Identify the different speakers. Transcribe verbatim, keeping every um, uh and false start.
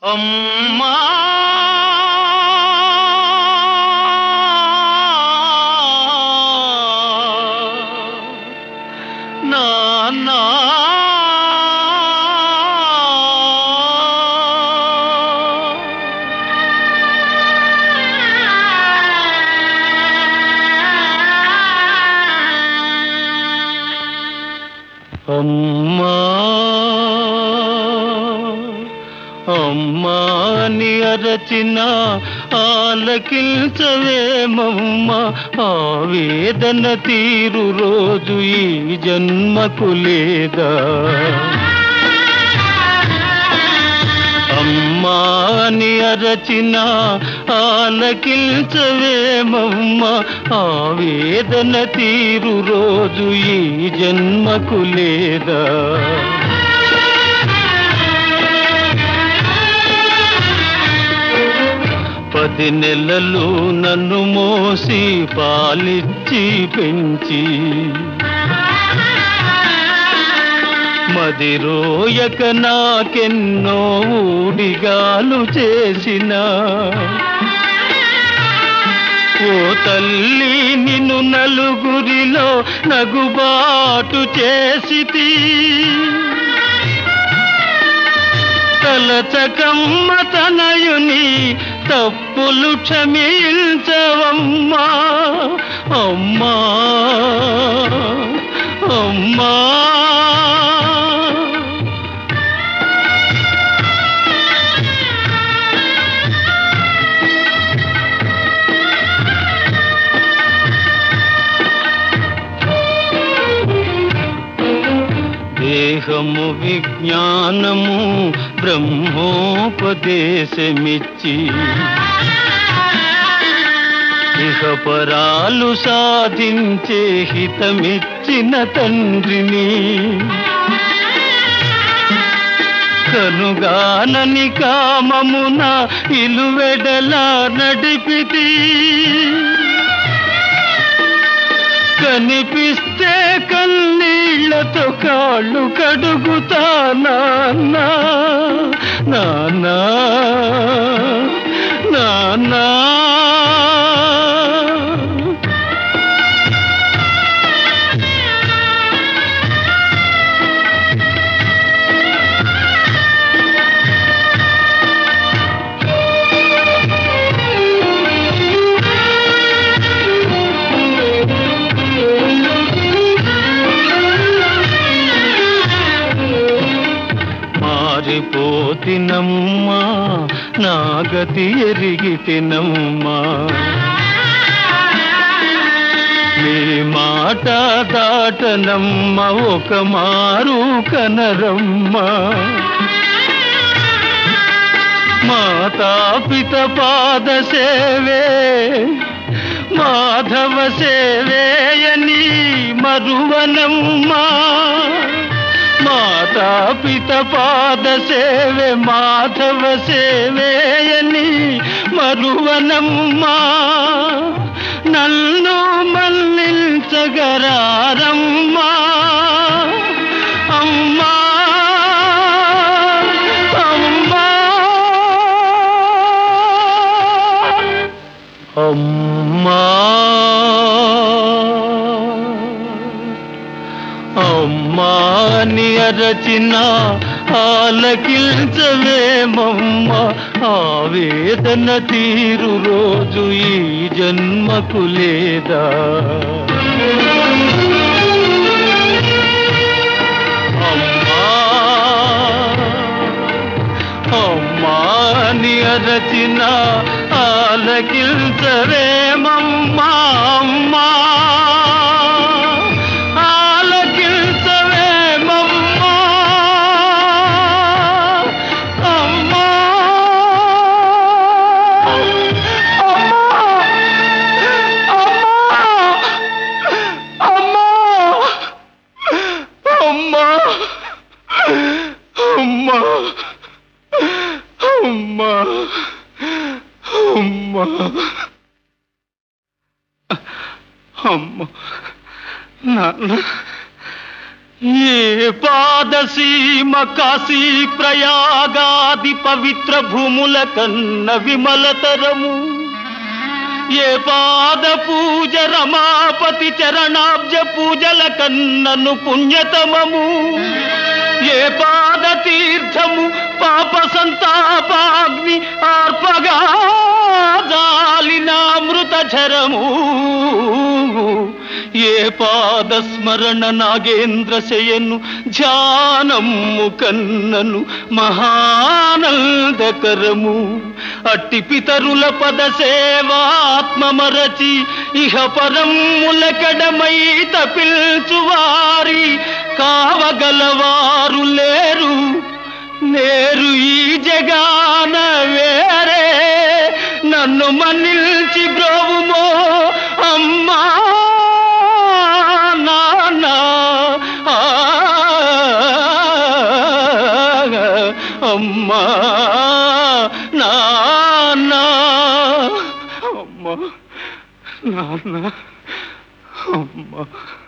Speaker 1: అమ్మా నాన్నా అమ్మా అమ్మా అని అరచిన ఆలకించవేమమ్మ ఆవేదన తీరు రోజు ఈ జన్మకు లేదా అమ్మా అని అరచిన ఆలకించవేమమ్మ ఆవేదన తీరు రోజు ఈ జన్మకు లేదా పది నెలలు నన్ను మోసి పాలిచ్చి పెంచి మది రోయక నాకెన్నో ఊడిగాలు చేసిన ఓ తల్లి నిన్ను నలుగురిలో నగుబాటు చేసితి తలచకమ్మ తనయుని తప్పులు క్షమించవమ్మా అమ్మా అమ్మా దేహము విజ్ఞానము బ్రహ్మోపదేశమిచ్చి ఇహపరాలు సాధించే హితమిచ్చిన తండ్రిని కనుగానని కామమున ఇలువెడలా నడిపితి కనిపిస్తే కన్నీళ్లతో కాళ్ళు కడుగుతా నాన్నా నాన్నా నాన్నా పోతినమ్మా నా గతి ఎరిగితినమ్మా మీ మాట దాటనమ్మ ఒక మారు కనరమ్మా మాతాపిత పాద సేవే మాధవ సేవేయని మరువనమ్మా మాతా పిత పాద సేవే మాధవ సేవేయని మరువనమ్మా నన్ను మన్నించగరారమ్మా అమ్మా అమ్మా అమ్మా అమ్మా అని అరచిన ఆలకించవేమమ్మ ఆవేదన తీరు రోజు ఈ జన్మకు లేదా అమ్మా అమ్మా అని అరచిన ఆలకించవేమమ్మ అమ్మా అమ్మా అమ్మా అమ్మా అమ్మ నాన్న ఏ పాదసీమ కాశీ ప్రయాగాది పవిత్ర భూముల కన్న విమలతరము, ఏ పాద పూజ రమాపతి చరణాబ్జ పూజల కన్నను పుణ్యతమము, ఏ పాద తీర్థము పాప సంతాపాగ్ని ఆర్పగా జాలినామృత ఝరము, ఏ పాద స్మరణ నాగేంద్ర శయను ధ్యానము కన్నను మహానందకరము. అట్టి పితరుల పద సేవాత్మ మరచి ఇహ పరములకడమై తపిల్చువారి కావగలవారు లేరు లేరు ఈ జగాన వేరే. నన్ను మన్నిల్చి బ్రోవుమో అమ్మా నాన్న, అమ్మా నాన్న, అమ్మా నాన్న, అమ్మా.